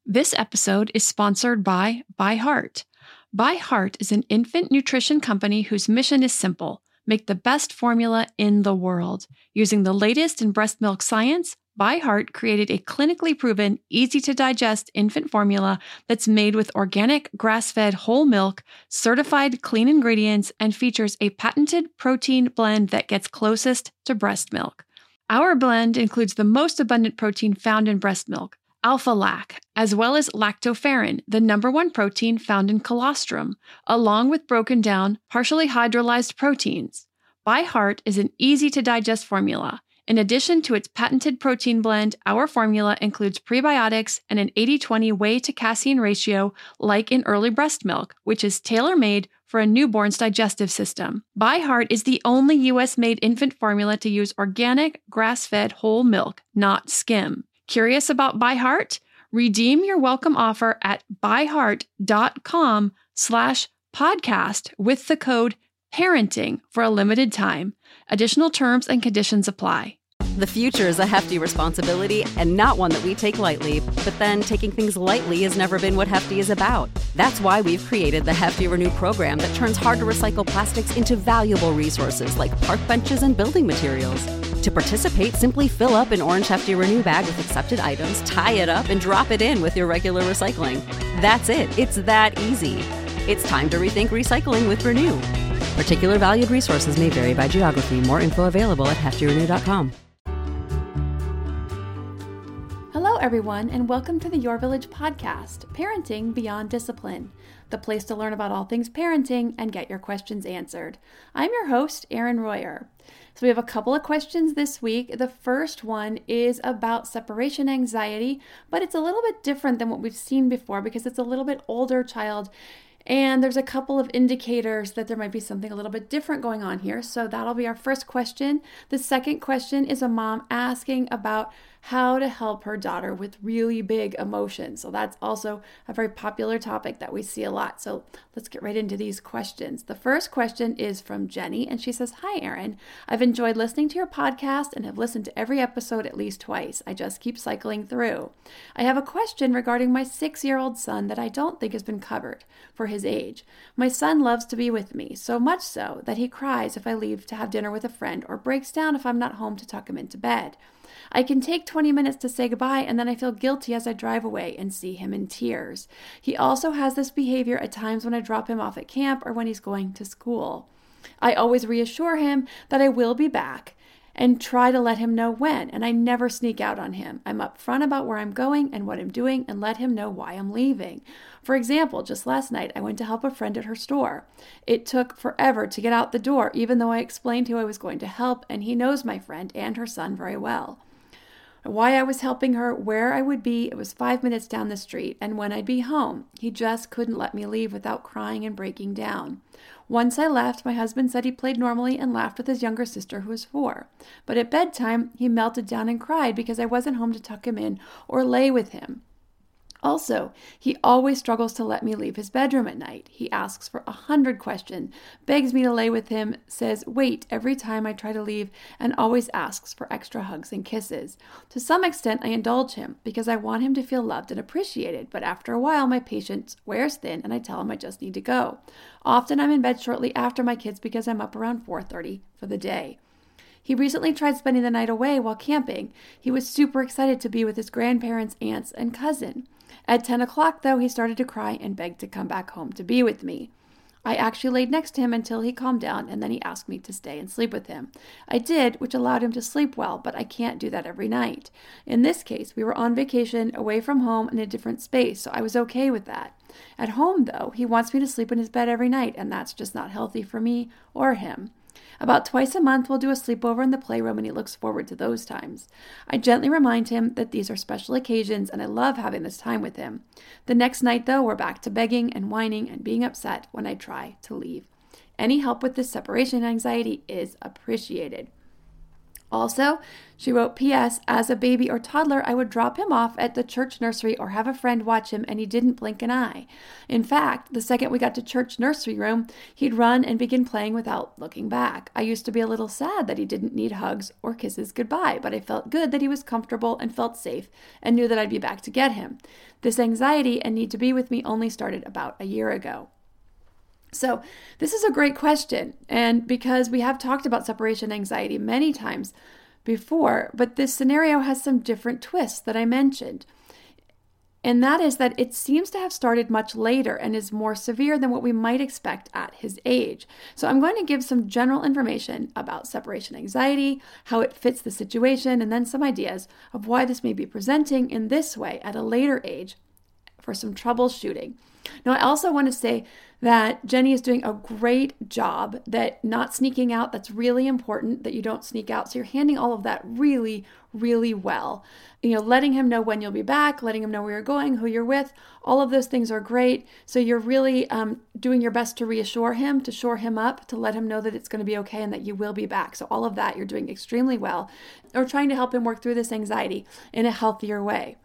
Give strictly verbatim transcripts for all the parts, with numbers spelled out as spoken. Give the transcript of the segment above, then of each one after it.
This episode is sponsored by ByHeart. ByHeart is an infant nutrition company whose mission is simple: make the best formula in the world. Using the latest in breast milk science, ByHeart created a clinically proven, easy-to-digest infant formula that's made with organic, grass-fed whole milk, certified clean ingredients, and features a patented protein blend that gets closest to breast milk. Our blend includes the most abundant protein found in breast milk, alpha-lac, as well as lactoferrin, the number one protein found in colostrum, along with broken down, partially hydrolyzed proteins. ByHeart is an easy-to-digest formula. In addition to its patented protein blend, our formula includes prebiotics and an eighty twenty whey to casein ratio like in early breast milk, which is tailor-made for a newborn's digestive system. ByHeart is the only U S-made infant formula to use organic, grass-fed whole milk, not skim. Curious about ByHeart? Redeem your welcome offer at byheart.com slash podcast with the code parenting for a limited time. Additional terms and conditions apply. The future is a hefty responsibility and not one that we take lightly. But then taking things lightly has never been what Hefty is about. That's why we've created the Hefty Renew program that turns hard-to-recycle plastics into valuable resources like park benches and building materials. To participate, simply fill up an orange Hefty Renew bag with accepted items, tie it up, and drop it in with your regular recycling. That's it. It's that easy. It's time to rethink recycling with Renew. Particular valued resources may vary by geography. More info available at hefty renew dot com. Hello, everyone, and welcome to the Your Village podcast, Parenting Beyond Discipline, the place to learn about all things parenting and get your questions answered. I'm your host, Erin Royer. So we have a couple of questions this week. The first one is about separation anxiety, but it's a little bit different than what we've seen before because it's a little bit older child. And there's a couple of indicators that there might be something a little bit different going on here. So that'll be our first question. The second question is a mom asking about how to help her daughter with really big emotions. So that's also a very popular topic that we see a lot. So let's get right into these questions. The first question is from Jenny, and she says, "Hi, Erin. I've enjoyed listening to your podcast and have listened to every episode at least twice. I just keep cycling through. I have a question regarding my six-year-old son that I don't think has been covered for his age. My son loves to be with me, so much so that he cries if I leave to have dinner with a friend or breaks down if I'm not home to tuck him into bed. I can take twenty minutes to say goodbye, and then I feel guilty as I drive away and see him in tears. He also has this behavior at times when I drop him off at camp or when he's going to school. I always reassure him that I will be back and try to let him know when, and I never sneak out on him. I'm upfront about where I'm going and what I'm doing and let him know why I'm leaving. For example, just last night, I went to help a friend at her store. It took forever to get out the door, even though I explained who I was going to help, and he knows my friend and her son very well. Why I was helping her, where I would be, it was five minutes down the street, and when I'd be home. He just couldn't let me leave without crying and breaking down. Once I left, my husband said he played normally and laughed with his younger sister, who was four. But at bedtime, he melted down and cried because I wasn't home to tuck him in or lay with him. Also, he always struggles to let me leave his bedroom at night. He asks for a hundred questions, begs me to lay with him, says wait every time I try to leave, and always asks for extra hugs and kisses. To some extent, I indulge him because I want him to feel loved and appreciated, but after a while, my patience wears thin and I tell him I just need to go. Often I'm in bed shortly after my kids because I'm up around four thirty for the day. He recently tried spending the night away while camping. He was super excited to be with his grandparents, aunts, and cousin. At ten o'clock, though, he started to cry and begged to come back home to be with me. I actually laid next to him until he calmed down, and then he asked me to stay and sleep with him. I did, which allowed him to sleep well, but I can't do that every night. In this case, we were on vacation, away from home, in a different space, so I was okay with that. At home, though, he wants me to sleep in his bed every night, and that's just not healthy for me or him. About twice a month, we'll do a sleepover in the playroom, and he looks forward to those times. I gently remind him that these are special occasions, and I love having this time with him. The next night, though, we're back to begging and whining and being upset when I try to leave. Any help with this separation anxiety is appreciated. Also, she wrote, P S As a baby or toddler, I would drop him off at the church nursery or have a friend watch him, and he didn't blink an eye. In fact, the second we got to church nursery room, he'd run and begin playing without looking back. I used to be a little sad that he didn't need hugs or kisses goodbye, but I felt good that he was comfortable and felt safe and knew that I'd be back to get him. This anxiety and need to be with me only started about a year ago. So this is a great question, and because we have talked about separation anxiety many times before, but this scenario has some different twists that I mentioned. And that is that it seems to have started much later and is more severe than what we might expect at his age. So I'm going to give some general information about separation anxiety, how it fits the situation, and then some ideas of why this may be presenting in this way at a later age for some troubleshooting. Now, I also want to say that Jenny is doing a great job, that not sneaking out, that's really important, that you don't sneak out. So you're handling all of that really, really well. You know, letting him know when you'll be back, letting him know where you're going, who you're with, all of those things are great. So you're really um, doing your best to reassure him, to shore him up, to let him know that it's going to be okay and that you will be back. So all of that you're doing extremely well, or trying to help him work through this anxiety in a healthier way.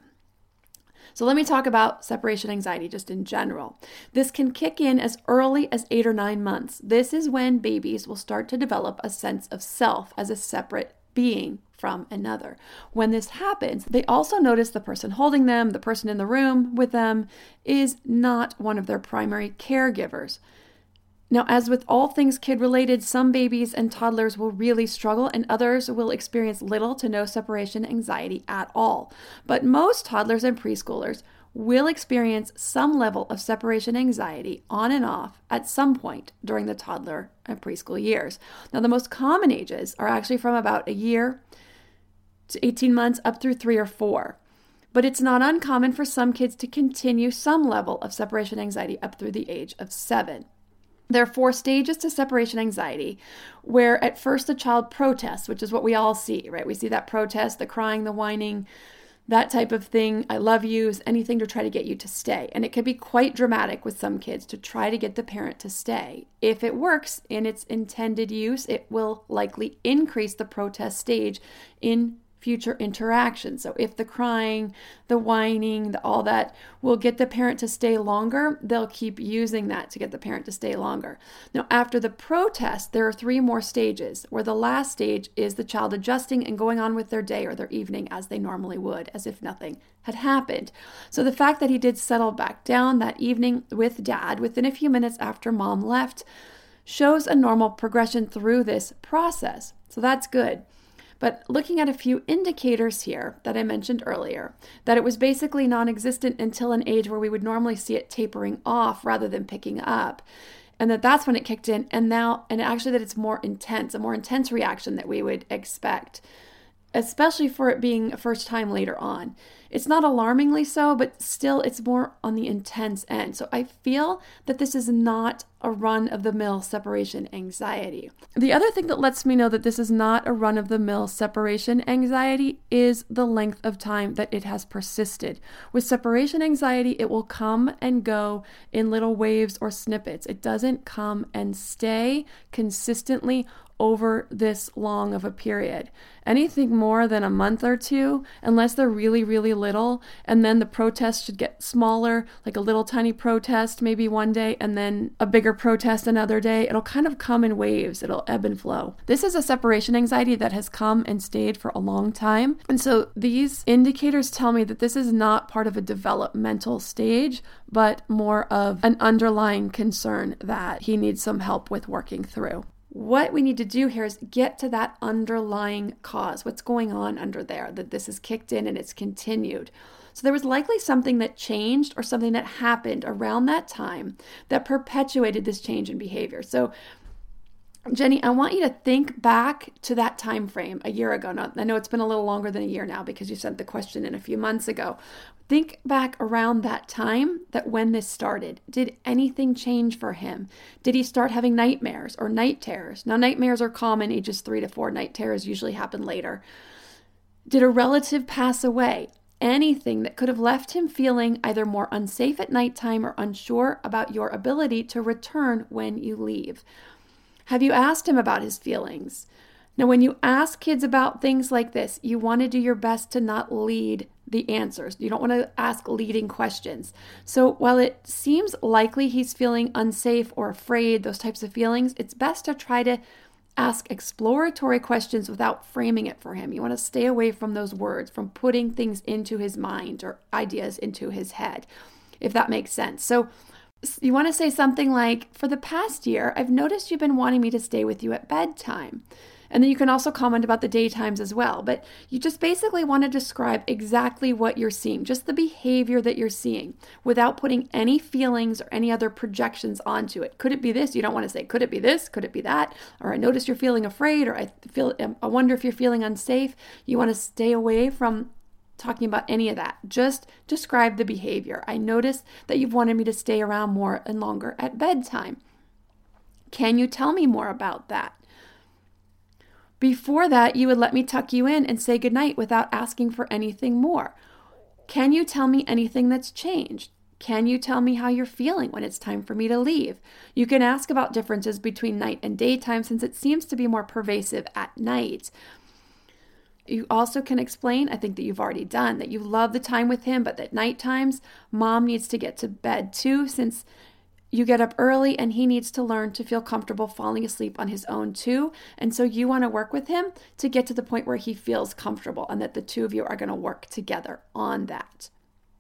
So let me talk about separation anxiety just in general. This can kick in as early as eight or nine months. This is when babies will start to develop a sense of self as a separate being from another. When this happens, they also notice the person holding them, the person in the room with them, is not one of their primary caregivers. Now, as with all things kid-related, some babies and toddlers will really struggle and others will experience little to no separation anxiety at all. But most toddlers and preschoolers will experience some level of separation anxiety on and off at some point during the toddler and preschool years. Now, the most common ages are actually from about a year to eighteen months up through three or four. But it's not uncommon for some kids to continue some level of separation anxiety up through the age of seven. There are four stages to separation anxiety, where at first the child protests, which is what we all see, right? We see that protest, the crying, the whining, that type of thing. I love you, anything to try to get you to stay. And it can be quite dramatic with some kids to try to get the parent to stay. If it works in its intended use, it will likely increase the protest stage in future interactions. So if the crying, the whining, the, all that will get the parent to stay longer, they'll keep using that to get the parent to stay longer. Now, after the protest, there are three more stages, where the last stage is the child adjusting and going on with their day or their evening as they normally would, as if nothing had happened. So the fact that he did settle back down that evening with dad within a few minutes after mom left shows a normal progression through this process. So that's good. But looking at a few indicators here that I mentioned earlier, that it was basically non-existent until an age where we would normally see it tapering off rather than picking up. And that that's when it kicked in. And now, and actually that it's more intense, a more intense reaction that we would expect, especially for it being a first time later on. It's not alarmingly so, but still it's more on the intense end. So I feel that this is not a run-of-the-mill separation anxiety. The other thing that lets me know that this is not a run-of-the-mill separation anxiety is the length of time that it has persisted. With separation anxiety, it will come and go in little waves or snippets. It doesn't come and stay consistently over this long of a period. Anything more than a month or two, unless they're really, really little, and then the protest should get smaller, like a little tiny protest maybe one day, and then a bigger protest another day. It'll kind of come in waves. It'll ebb and flow. This is a separation anxiety that has come and stayed for a long time. And so these indicators tell me that this is not part of a developmental stage, but more of an underlying concern that he needs some help with working through. What we need to do here is get to that underlying cause. What's going on under there, that this is kicked in and it's continued. So there was likely something that changed or something that happened around that time that perpetuated this change in behavior. So Jenny, I want you to think back to that time frame a year ago. Now, I know it's been a little longer than a year now because you sent the question in a few months ago. Think back around that time, that when this started. Did anything change for him? Did he start having nightmares or night terrors? Now, nightmares are common ages three to four. Night terrors usually happen later. Did a relative pass away? Anything that could have left him feeling either more unsafe at nighttime or unsure about your ability to return when you leave. Have you asked him about his feelings? Now, when you ask kids about things like this, you want to do your best to not lead the answers. You don't want to ask leading questions. So while it seems likely he's feeling unsafe or afraid, those types of feelings, it's best to try to ask exploratory questions without framing it for him. You want to stay away from those words, from putting things into his mind or ideas into his head, if that makes sense. So you want to say something like, for the past year, I've noticed you've been wanting me to stay with you at bedtime. And then you can also comment about the daytimes as well. But you just basically want to describe exactly what you're seeing, just the behavior that you're seeing, without putting any feelings or any other projections onto it. Could it be this? You don't want to say, could it be this? Could it be that? Or I notice you're feeling afraid, or I feel, I wonder if you're feeling unsafe. You want to stay away from talking about any of that. Just describe the behavior. I notice that you've wanted me to stay around more and longer at bedtime. Can you tell me more about that? Before that, you would let me tuck you in and say goodnight without asking for anything more. Can you tell me anything that's changed? Can you tell me how you're feeling when it's time for me to leave? You can ask about differences between night and daytime since it seems to be more pervasive at night. You also can explain, I think that you've already done, that you love the time with him, but that night times, mom needs to get to bed too, since you get up early and he needs to learn to feel comfortable falling asleep on his own too. And so you want to work with him to get to the point where he feels comfortable and that the two of you are going to work together on that.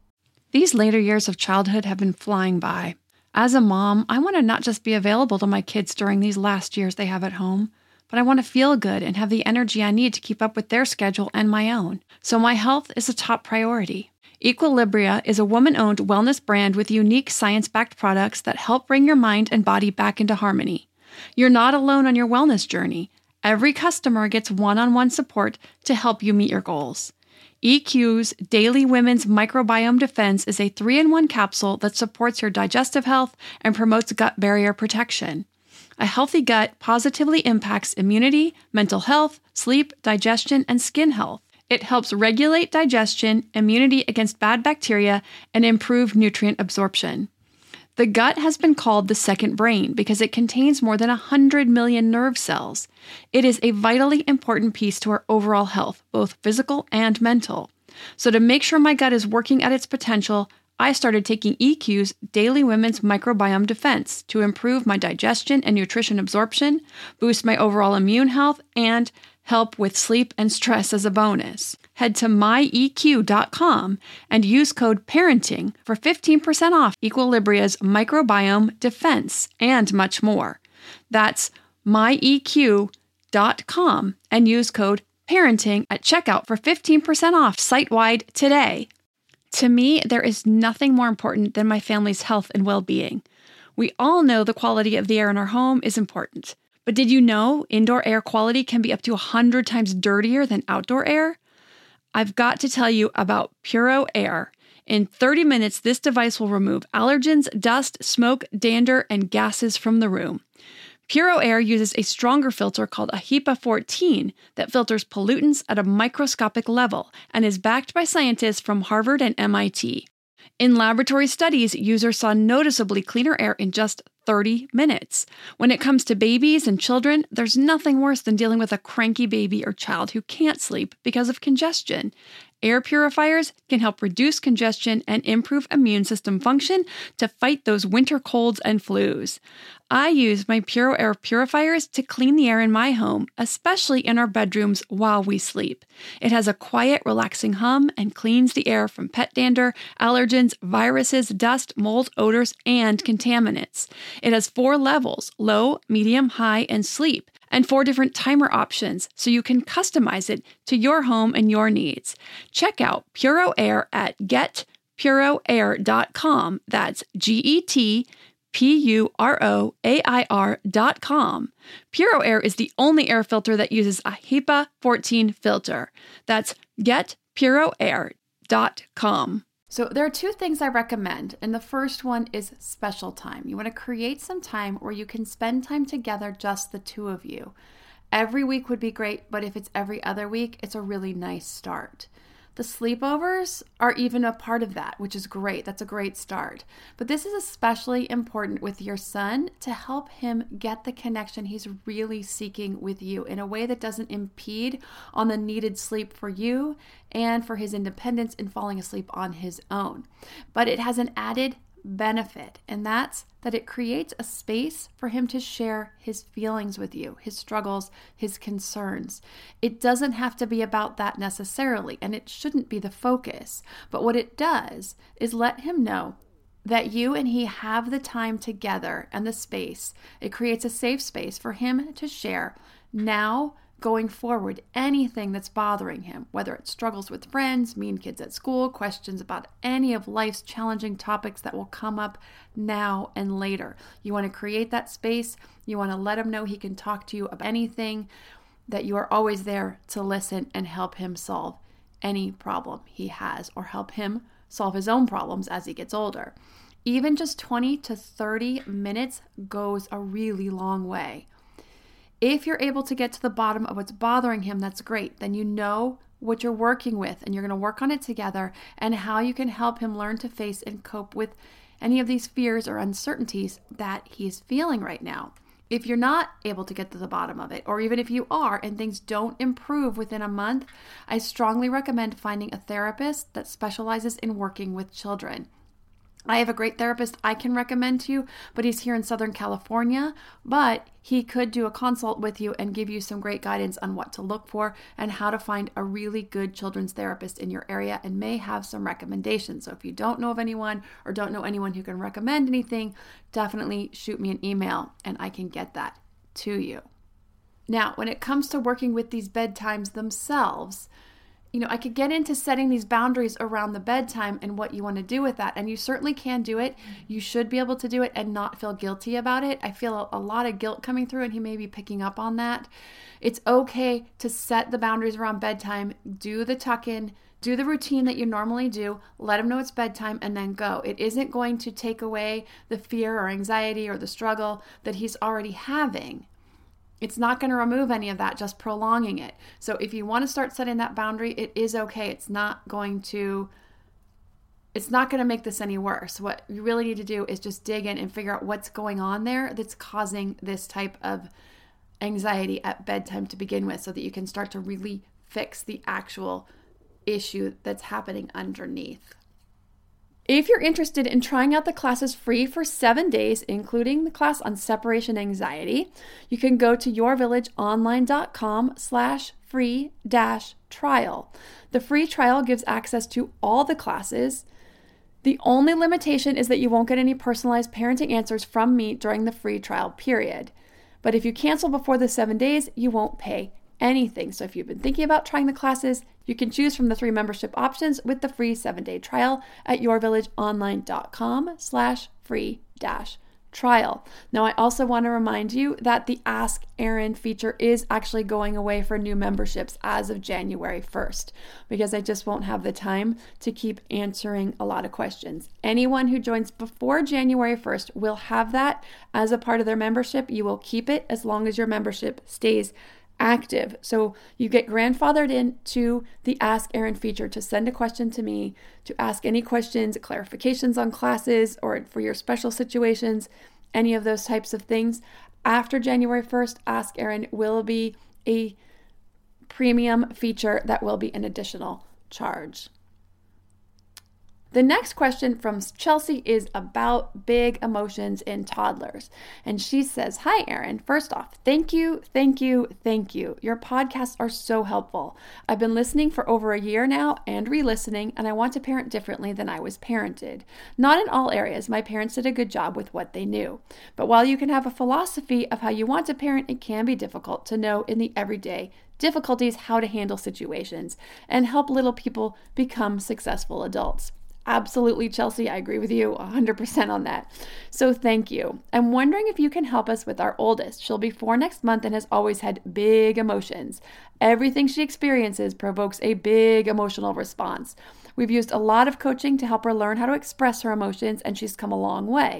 These later years of childhood have been flying by. As a mom, I want to not just be available to my kids during these last years they have at home, but I want to feel good and have the energy I need to keep up with their schedule and my own. So my health is a top priority. Equilibria is a woman-owned wellness brand with unique science-backed products that help bring your mind and body back into harmony. You're not alone on your wellness journey. Every customer gets one-on-one support to help you meet your goals. E Q's Daily Women's Microbiome Defense is a three-in-one capsule that supports your digestive health and promotes gut barrier protection. A healthy gut positively impacts immunity, mental health, sleep, digestion, and skin health. It helps regulate digestion, immunity against bad bacteria, and improve nutrient absorption. The gut has been called the second brain because it contains more than one hundred million nerve cells. It is a vitally important piece to our overall health, both physical and mental. So to make sure my gut is working at its potential, I started taking E Q's Daily Women's Microbiome Defense to improve my digestion and nutrition absorption, boost my overall immune health, and help with sleep and stress as a bonus. Head to my E Q dot com and use code PARENTING for fifteen percent off Equilibria's Microbiome Defense and much more. That's my E Q dot com and use code PARENTING at checkout for fifteen percent off site-wide today. To me, there is nothing more important than my family's health and well-being. We all know the quality of the air in our home is important. But did you know indoor air quality can be up to one hundred times dirtier than outdoor air? I've got to tell you about Puro Air. In thirty minutes, this device will remove allergens, dust, smoke, dander, and gases from the room. Puro Air uses a stronger filter called a HEPA fourteen that filters pollutants at a microscopic level and is backed by scientists from Harvard and M I T. In laboratory studies, users saw noticeably cleaner air in just thirty minutes. When it comes to babies and children, there's nothing worse than dealing with a cranky baby or child who can't sleep because of congestion. Air purifiers can help reduce congestion and improve immune system function to fight those winter colds and flus. I use my Puro Air purifiers to clean the air in my home, especially in our bedrooms while we sleep. It has a quiet, relaxing hum and cleans the air from pet dander, allergens, viruses, dust, mold, odors, and contaminants. It has four levels: low, medium, high, and sleep, and four different timer options so you can customize it to your home and your needs. Check out Puro Air at get puro air dot com. That's G E T P U R O A I R dot com. Puro Air is the only air filter that uses a HEPA fourteen filter. That's get puro air dot com. So there are two things I recommend, and the first one is special time. You want to create some time where you can spend time together, just the two of you. Every week would be great, but if it's every other week, it's a really nice start. The sleepovers are even a part of that, which is great. That's a great start. But this is especially important with your son to help him get the connection he's really seeking with you in a way that doesn't impede on the needed sleep for you and for his independence in falling asleep on his own. But it has an added benefit, and that's that it creates a space for him to share his feelings with you, his struggles, his concerns. It doesn't have to be about that necessarily, and it shouldn't be the focus. But what it does is let him know that you and he have the time together and the space. It creates a safe space for him to share now going forward anything that's bothering him, whether it's struggles with friends, mean kids at school, questions about any of life's challenging topics that will come up now and later. You want to create that space. You want to let him know he can talk to you about anything, that you are always there to listen and help him solve any problem he has or help him solve his own problems as he gets older. Even just twenty to thirty minutes goes a really long way. If you're able to get to the bottom of what's bothering him, that's great. Then you know what you're working with, and you're going to work on it together and how you can help him learn to face and cope with any of these fears or uncertainties that he's feeling right now. If you're not able to get to the bottom of it, or even if you are and things don't improve within a month, I strongly recommend finding a therapist that specializes in working with children. I have a great therapist I can recommend to you, but he's here in Southern California, but he could do a consult with you and give you some great guidance on what to look for and how to find a really good children's therapist in your area, and may have some recommendations. So if you don't know of anyone or don't know anyone who can recommend anything, definitely shoot me an email and I can get that to you. Now, when it comes to working with these bedtimes themselves, you know, I could get into setting these boundaries around the bedtime and what you want to do with that. And you certainly can do it. You should be able to do it and not feel guilty about it. I feel a, a lot of guilt coming through, and he may be picking up on that. It's okay to set the boundaries around bedtime, do the tuck-in, do the routine that you normally do, let him know it's bedtime, and then go. It isn't going to take away the fear or anxiety or the struggle that he's already having. It's not going to remove any of that, just prolonging it. So if you want to start setting that boundary, it is okay. It's not going to, it's not going to make this any worse. What you really need to do is just dig in and figure out what's going on there that's causing this type of anxiety at bedtime to begin with, so that you can start to really fix the actual issue that's happening underneath. If you're interested in trying out the classes free for seven days, including the class on separation anxiety, you can go to yourvillageonline.com slash free dash trial. The free trial gives access to all the classes. The only limitation is that you won't get any personalized parenting answers from me during the free trial period. But if you cancel before the seven days, you won't pay anything. So if you've been thinking about trying the classes, you can choose from the three membership options with the free seven-day trial at yourvillageonline.com slash free dash trial. Now, I also want to remind you that the Ask Erin feature is actually going away for new memberships as of January first, because I just won't have the time to keep answering a lot of questions. Anyone who joins before January first will have that as a part of their membership. You will keep it as long as your membership stays active. So you get grandfathered into the Ask Erin feature to send a question to me, to ask any questions, clarifications on classes, or for your special situations, any of those types of things. After January first, Ask Erin will be a premium feature that will be an additional charge. The next question from Chelsea is about big emotions in toddlers. And she says, "Hi, Erin. First off, thank you, thank you, thank you. Your podcasts are so helpful. I've been listening for over a year now and re-listening, and I want to parent differently than I was parented. Not in all areas. My parents did a good job with what they knew. But while you can have a philosophy of how you want to parent, it can be difficult to know in the everyday difficulties how to handle situations and help little people become successful adults." Absolutely, Chelsea. I agree with you one hundred percent on that. So thank you. I'm wondering if you can help us with our oldest. She'll be four next month and has always had big emotions. Everything she experiences provokes a big emotional response. We've used a lot of coaching to help her learn how to express her emotions, and she's come a long way.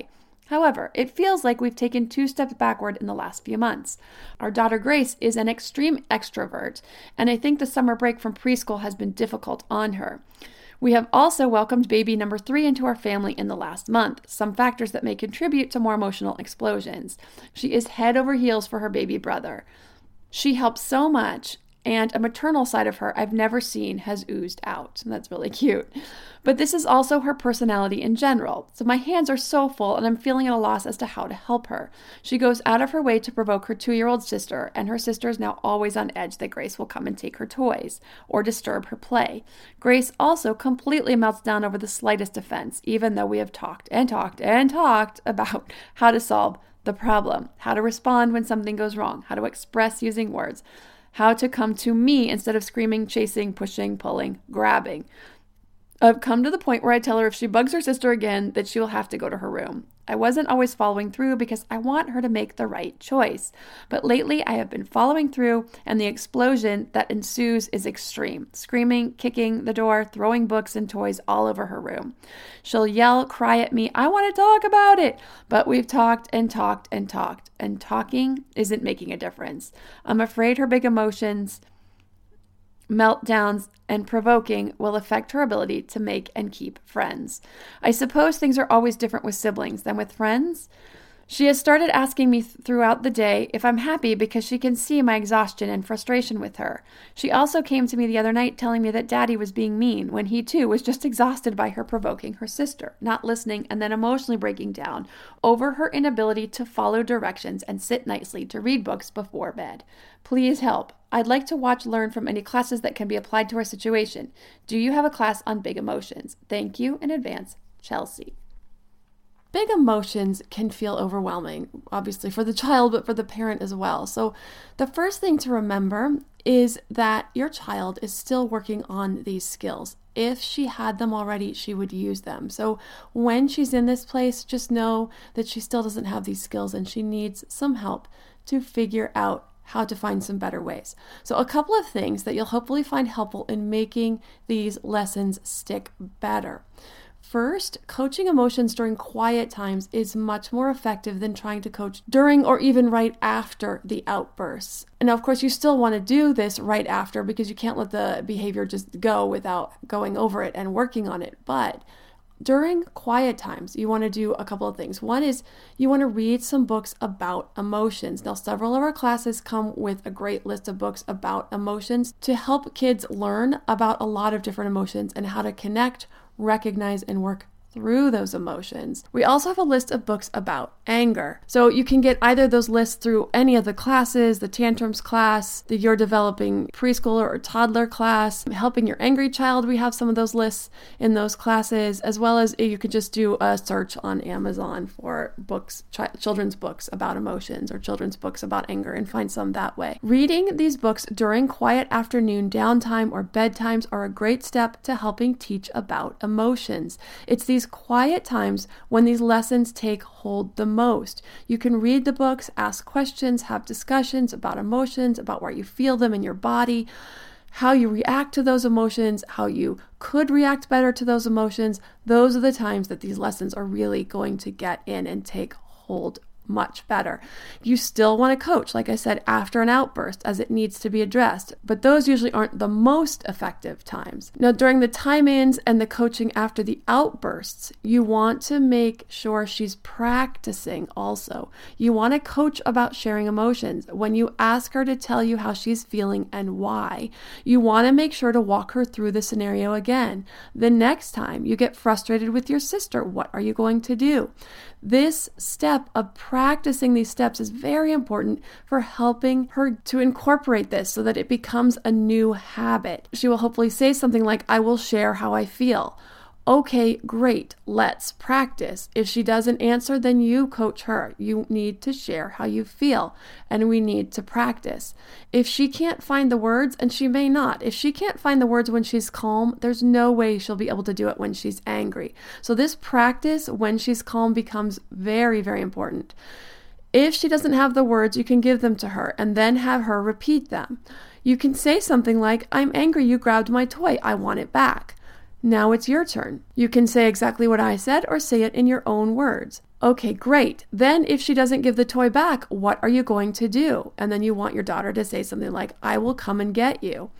However, it feels like we've taken two steps backward in the last few months. Our daughter Grace is an extreme extrovert, and I think the summer break from preschool has been difficult on her. We have also welcomed baby number three into our family in the last month, some factors that may contribute to more emotional explosions. She is head over heels for her baby brother. She helps so much, and a maternal side of her I've never seen has oozed out. And that's really cute. But this is also her personality in general. So my hands are so full and I'm feeling at a loss as to how to help her. She goes out of her way to provoke her two-year-old sister, and her sister is now always on edge that Grace will come and take her toys or disturb her play. Grace also completely melts down over the slightest offense, even though we have talked and talked and talked about how to solve the problem, how to respond when something goes wrong, how to express using words, how to come to me instead of screaming, chasing, pushing, pulling, grabbing. I've come to the point where I tell her if she bugs her sister again, that she will have to go to her room. I wasn't always following through because I want her to make the right choice. But lately I have been following through, and the explosion that ensues is extreme. Screaming, kicking the door, throwing books and toys all over her room. She'll yell, cry at me, I want to talk about it. But we've talked and talked and talked, and talking isn't making a difference. I'm afraid her big emotions, meltdowns, and provoking will affect her ability to make and keep friends. I suppose things are always different with siblings than with friends. She has started asking me th- throughout the day if I'm happy because she can see my exhaustion and frustration with her. She also came to me the other night telling me that Daddy was being mean when he too was just exhausted by her provoking her sister, not listening, and then emotionally breaking down over her inability to follow directions and sit nicely to read books before bed. Please help. I'd like to watch Learn from any classes that can be applied to our situation. Do you have a class on big emotions? Thank you in advance, Chelsea. Big emotions can feel overwhelming, obviously for the child, but for the parent as well. So the first thing to remember is that your child is still working on these skills. If she had them already, she would use them. So when she's in this place, just know that she still doesn't have these skills and she needs some help to figure out how to find some better ways. So a couple of things that you'll hopefully find helpful in making these lessons stick better. First, coaching emotions during quiet times is much more effective than trying to coach during or even right after the outbursts. And now, of course, you still want to do this right after because you can't let the behavior just go without going over it and working on it. But during quiet times, you want to do a couple of things. One is you want to read some books about emotions. Now, several of our classes come with a great list of books about emotions to help kids learn about a lot of different emotions and how to connect, recognize, and work through those emotions. We also have a list of books about anger. So you can get either those lists through any of the classes, the tantrums class, the You're Developing Preschooler or Toddler class, Helping Your Angry Child. We have some of those lists in those classes, as well as you could just do a search on Amazon for books, ch- children's books about emotions or children's books about anger and find some that way. Reading these books during quiet afternoon downtime or bedtimes are a great step to helping teach about emotions. It's these quiet times when these lessons take hold the most. You can read the books, ask questions, have discussions about emotions, about where you feel them in your body, how you react to those emotions, how you could react better to those emotions. Those are the times that these lessons are really going to get in and take hold much better. You still want to coach, like I said, after an outburst as it needs to be addressed, but those usually aren't the most effective times. Now, during the time-ins and the coaching after the outbursts, you want to make sure she's practicing also. You want to coach about sharing emotions. When you ask her to tell you how she's feeling and why, you want to make sure to walk her through the scenario again. The next time you get frustrated with your sister, what are you going to do? This step of practicing these steps is very important for helping her to incorporate this so that it becomes a new habit. She will hopefully say something like, I will share how I feel. Okay, great, let's practice. If she doesn't answer, then you coach her. You need to share how you feel, and we need to practice. If she can't find the words, and she may not, if she can't find the words when she's calm, there's no way she'll be able to do it when she's angry. So this practice when she's calm becomes very, very important. If she doesn't have the words, you can give them to her and then have her repeat them. You can say something like, I'm angry you grabbed my toy. I want it back. Now it's your turn. You can say exactly what I said or say it in your own words. Okay, great. Then if she doesn't give the toy back, what are you going to do? And then you want your daughter to say something like, I will come and get you.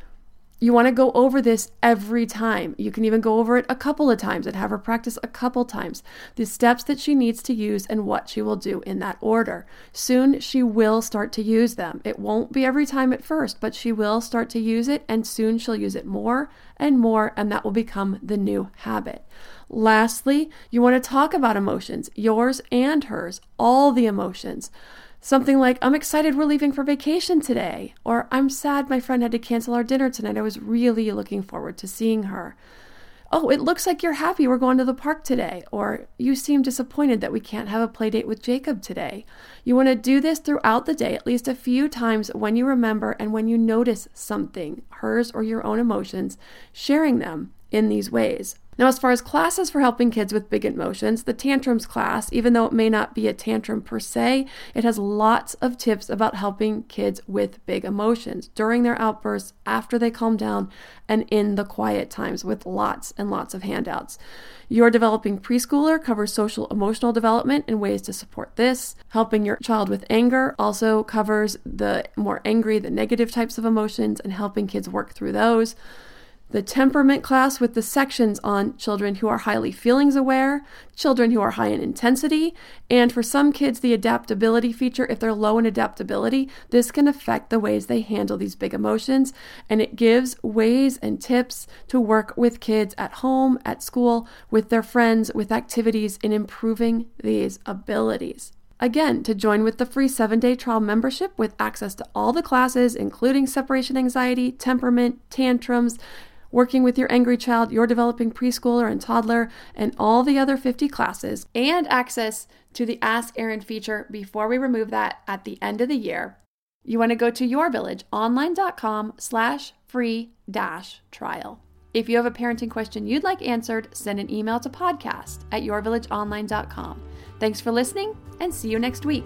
You want to go over this every time. You can even go over it a couple of times and have her practice a couple times. The steps that she needs to use and what she will do in that order. Soon she will start to use them. It won't be every time at first, but she will start to use it, and soon she'll use it more and more, and that will become the new habit. Lastly, you want to talk about emotions, yours and hers, all the emotions. Something like, I'm excited we're leaving for vacation today. Or, I'm sad my friend had to cancel our dinner tonight. I was really looking forward to seeing her. Oh, it looks like you're happy we're going to the park today. Or, you seem disappointed that we can't have a play date with Jacob today. You want to do this throughout the day, at least a few times when you remember and when you notice something, hers or your own emotions, sharing them in these ways. Now, as far as classes for helping kids with big emotions, the tantrums class, even though it may not be a tantrum per se, it has lots of tips about helping kids with big emotions during their outbursts, after they calm down, and in the quiet times, with lots and lots of handouts. Your Developing Preschooler covers social emotional development and ways to support this. Helping Your Child with Anger also covers the more angry, the negative types of emotions, and helping kids work through those. The temperament class with the sections on children who are highly feelings aware, children who are high in intensity, and for some kids, the adaptability feature. If they're low in adaptability, this can affect the ways they handle these big emotions, and it gives ways and tips to work with kids at home, at school, with their friends, with activities in improving these abilities. Again, to join with the free seven-day trial membership with access to all the classes, including separation anxiety, temperament, tantrums, working with your angry child, your developing preschooler and toddler, and all the other fifty classes, and access to the Ask Erin feature before we remove that at the end of the year, you want to go to yourvillageonline.com slash free dash trial. If you have a parenting question you'd like answered, send an email to podcast at yourvillageonline dot com. Thanks for listening, and see you next week.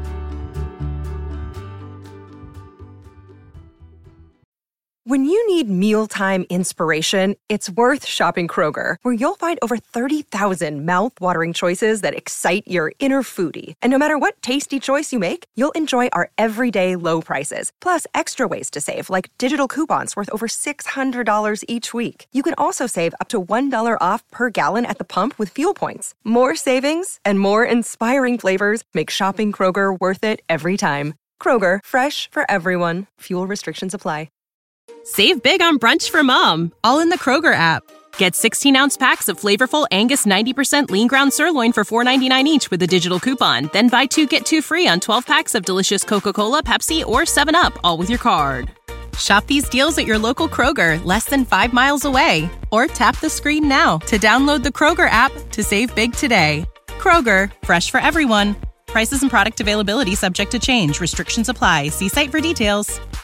When you need mealtime inspiration, it's worth shopping Kroger, where you'll find over thirty thousand mouth-watering choices that excite your inner foodie. And no matter what tasty choice you make, you'll enjoy our everyday low prices, plus extra ways to save, like digital coupons worth over six hundred dollars each week. You can also save up to one dollar off per gallon at the pump with fuel points. More savings and more inspiring flavors make shopping Kroger worth it every time. Kroger, fresh for everyone. Fuel restrictions apply. Save big on brunch for mom, all in the Kroger app. Get sixteen-ounce packs of flavorful Angus ninety percent lean ground sirloin for four ninety-nine each with a digital coupon. Then buy two, get two free on twelve packs of delicious Coca-Cola, Pepsi, or seven up, all with your card. Shop these deals at your local Kroger, less than five miles away. Or tap the screen now to download the Kroger app to save big today. Kroger, fresh for everyone. Prices and product availability subject to change. Restrictions apply. See site for details.